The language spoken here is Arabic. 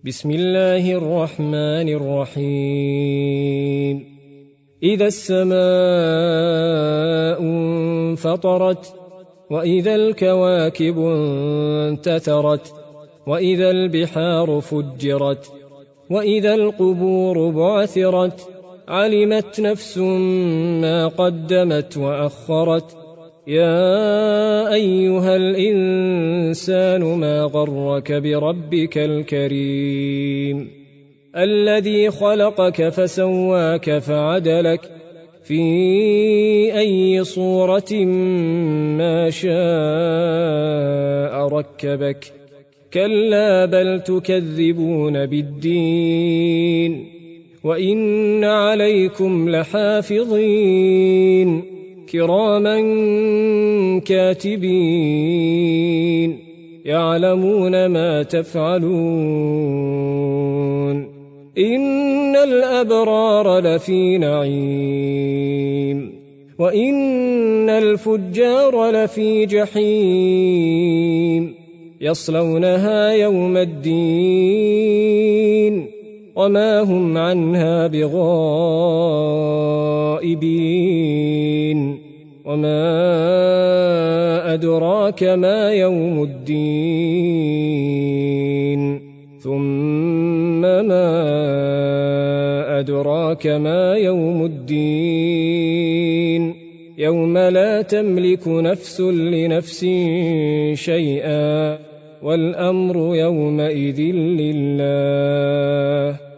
بسم الله الرحمن الرحيم إذا السماء انفطرت وإذا الكواكب انتثرت وإذا البحار فجرت وإذا القبور بعثرت علمت نفس ما قدمت وأخرت يا أيها الإنسان ما غرك بربك الكريم الذي خلقك فسواك فعدلك في أي صورة ما شاء ركبك كلا بل تكذبون بالدين وإن عليكم لحافظين كراما كاتبين يعلمون ما تفعلون إن الأبرار لفي نعيم وإن الفجار لفي جحيم يصلونها يوم الدين وما هم عنها بغائبين وما أدراك ما يوم الدين ثم ما أدراك ما يوم الدين يوم لا تملك نفس لنفس شيئا والأمر يومئذ لله